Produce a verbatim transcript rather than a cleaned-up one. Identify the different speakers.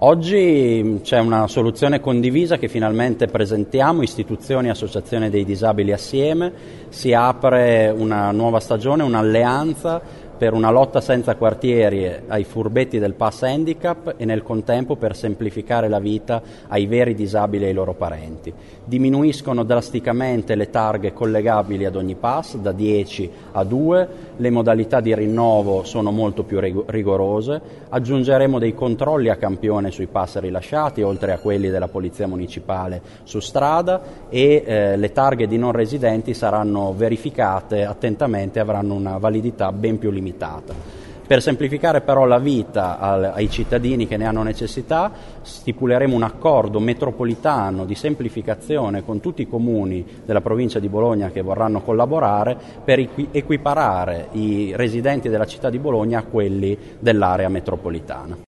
Speaker 1: Oggi c'è una soluzione condivisa che finalmente presentiamo, istituzioni e associazioni dei disabili assieme, si apre una nuova stagione, un'alleanza per una lotta senza quartieri ai furbetti del pass handicap e nel contempo per semplificare la vita ai veri disabili e ai loro parenti. Diminuiscono drasticamente le targhe collegabili ad ogni pass, da dieci a due, le modalità di rinnovo sono molto più rigorose, aggiungeremo dei controlli a campione sui pass rilasciati, oltre a quelli della Polizia Municipale su strada, e eh, le targhe di non residenti saranno verificate attentamente e avranno una validità ben più limitata. Per semplificare però la vita ai cittadini che ne hanno necessità, stipuleremo un accordo metropolitano di semplificazione con tutti i comuni della provincia di Bologna che vorranno collaborare per equiparare i residenti della città di Bologna a quelli dell'area metropolitana.